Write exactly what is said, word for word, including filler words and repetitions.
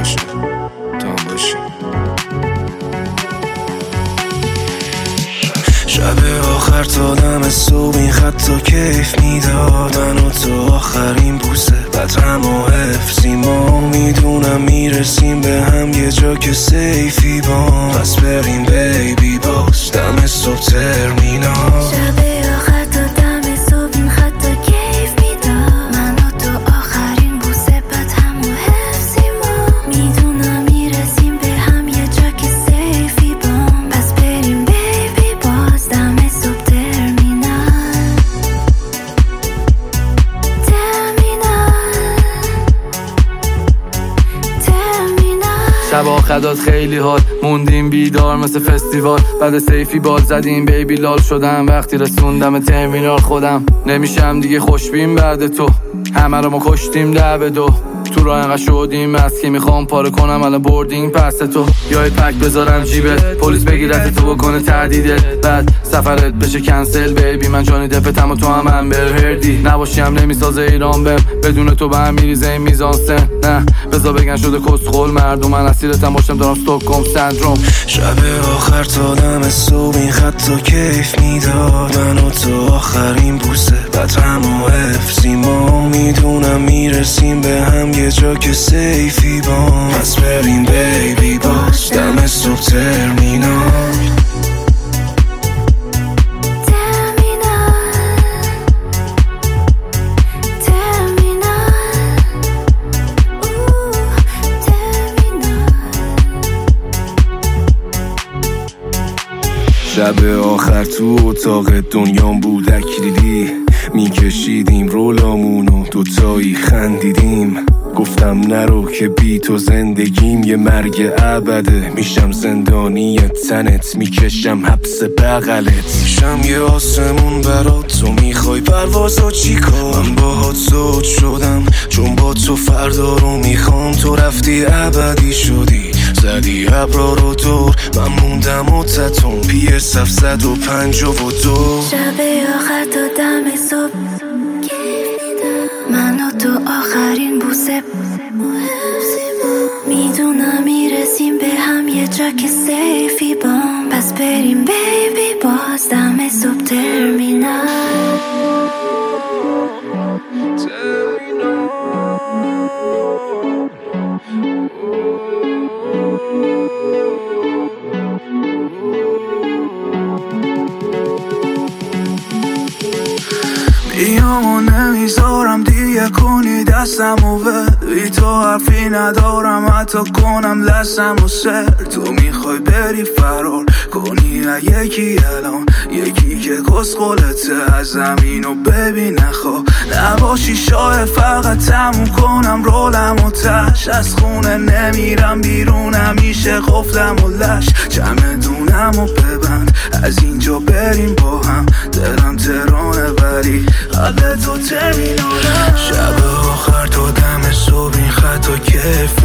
باشه تو هم باشی. شب آخر تا دم صبح این خطا کیف میداد، من و تو آخرین بوسه بعد هم و حفظی ما میدونم میرسیم به هم یه جا که سیفی با پس بریم بیبی باز دم صبح ترمینال. شب آخر تا دم صبح این خطا کیف میداد، من و تو آخرین بوسه بعد هم و حفظی ما میدونم میرسیم به هم یه جا که سیفی با پس بریم بیبی باز دم صبح ترمینال. شب آخدات خیلی حال موندیم بیدار مثل فستیوال، بعد سیفی بال زدیم بیبی لال شدم وقتی رسوندم ترمینال. خودم نمیشم دیگه خوشبین بعد تو، همه رو ما کشتیم لب دو تو راه انقدر شدیم از که میخوام پاره کنم الان بردینگ پس تو، یا پک بذارم جیبت پلیس بگیرت تو بکنه تهدیدت بعد سفرت بشه کنسل. بیبی من جانی دفتم و تو هم امبر هردی نباشی هم نمیسازه ایران بهم، بدون تو به هم میریزه این میزان سن. نه بذار بگن شده کسخل مردم، من اسیرتم باشم دارم استوکهلم سندروم. شب آخر تا دم صبح این خطا کیف میداد، من و تو آخرین بوسه بعد هم و حفظی ما میدونم میرسیم به هم یه جا که سیفی با پس بریم بیبی باز دم صبح ترمینال. شب آخر تو اتاق دنیام بود اکریلی، میکشیدیم رولامونو دوتایی خندیدیم، گفتم نرو که بی تو زندگیم یه مرگ ابده، میشم زندانی تنت میکشم حبس بغلت، میشم یه آسمون برات تو میخوای پروازا چیکار، من باهات زوج شدم چون با تو فردا رو میخوام، تو رفتی ابدی شدی زدی ابرا رو دور، من موندم و تتون پی اس هفتصد و پنجاه و دو. شب آخر تا دم صبح من و تو آخرین بوسه میدونم میرسیم به هم یه جا که سیفی بام پس بریم بیبی باز دم صبح ترمینال. بیام و نمیذارم دیگه کنی دستم و بی تو حرفی ندارم حتی کنم لستم و سر، تو میخوای بری فرار کنی یکی الان یکی که کسخلته از زمین و ببین نخوا نباشی شاه فقط تموم کنم رولم و تش، از خونه نمیرم بیرون همیشه قفلم و لش، چمدونم و ببند از اینجا بریم با هم، دلم ترانه ولی قلب تو ترمینالم. شب آخر تا دم صبح این خطا کیف